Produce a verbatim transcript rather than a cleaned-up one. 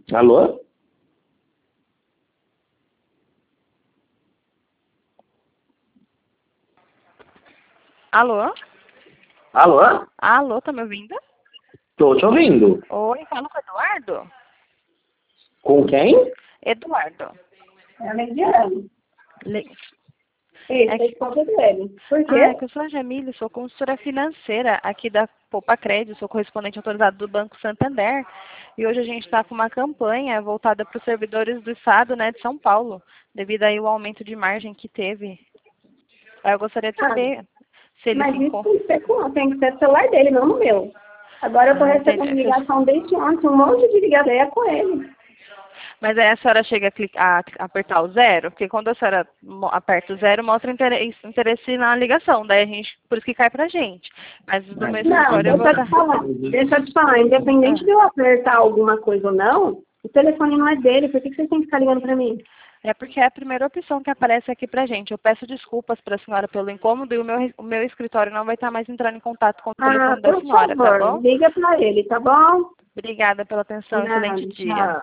Alô? Alô? Alô? Alô, tá me ouvindo? Tô te ouvindo. Oi, fala com o Eduardo? Com quem? Eduardo. É a Mediane. Le... Isso, É é que... de conta dele. Por quê? Ah, é que eu sou a Jamile, sou consultora financeira aqui da Poupa Crédito, sou correspondente autorizado do Banco Santander. E hoje a gente está com uma campanha voltada para os servidores do Estado, né, de São Paulo, devido aí ao aumento de margem que teve. Aí eu gostaria de Ah, saber se ele mas se isso encon- tem que ser com, tem que ser do celular dele, não no meu. Agora eu tô Ah, recebendo entendi. ligação desde ontem, um monte de ligação é com ele. Mas aí a senhora chega a, clicar, a apertar o zero, porque quando a senhora mo- aperta o zero, mostra interesse, interesse na ligação, daí a gente, por isso que cai pra gente. Mas do meu Não, escritório eu vou deixa eu estar. te falar. Deixa eu te falar, independente de eu apertar alguma coisa ou não, o telefone não é dele, por que que vocês têm que ficar ligando pra mim? É porque é a primeira opção que aparece aqui pra gente. Eu peço desculpas para a senhora pelo incômodo e o meu, o meu escritório não vai estar mais entrando em contato com o Ah, telefone da por senhora, tá favor, bom? liga pra ele, tá bom? Obrigada pela atenção, Não, excelente dia. tchau.